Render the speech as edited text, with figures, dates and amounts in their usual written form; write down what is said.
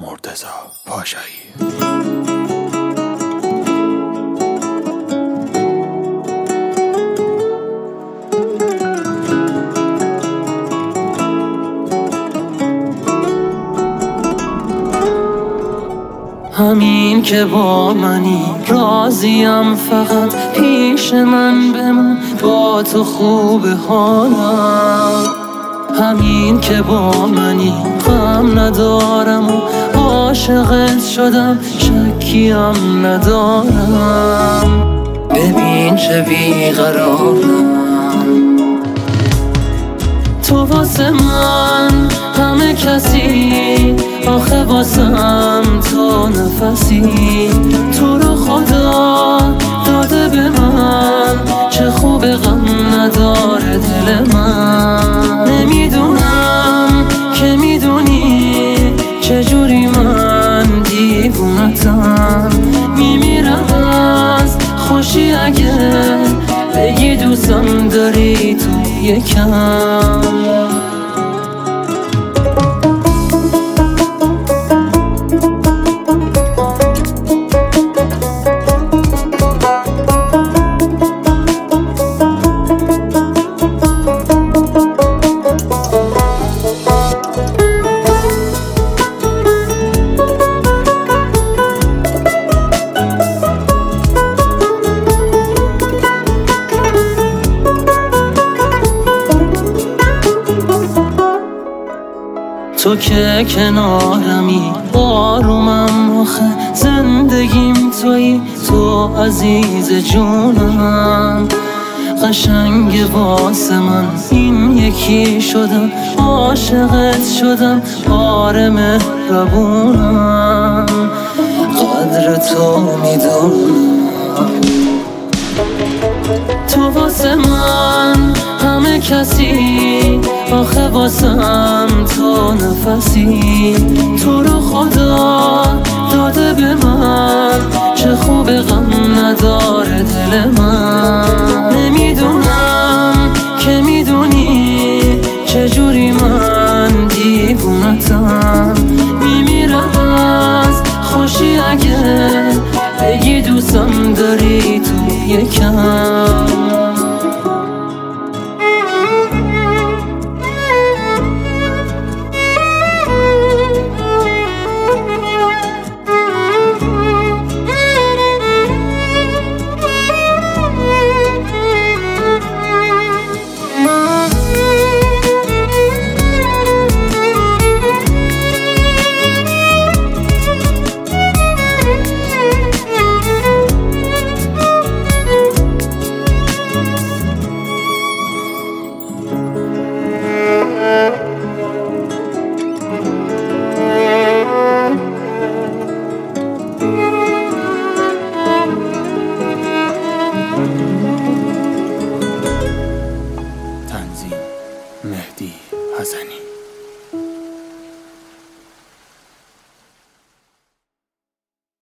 مرتضی پاشایی. همین که با منی راضیم، فقط پیش من بمون، با تو خوب حالم. همین که با منی غم ندارم و عاشقت شدم، شکیم ندارم. ببین چه بیقرارم، تو واسه من همه کسی، آخه واسم تو نفسی. تو رو خدا داده به من، چه خوب غم نداره دل من. نمیدونم که میدونی چجوری من دیوونتم. میمیرم از خوشی اگه بگی دوستم داری تو یکم. تو که کنارمی آرومم، آخه زندگیم تویی، تو عزیز جونم. قشنگ واسه من این یکی شدم، عاشقت شدم، آره مهربونم. قدر تو میدونم، تو واسه من همه کسی، آخه واسم تو نفسی. تو رو خدا داده به من، چه خوب غم نداره دل من.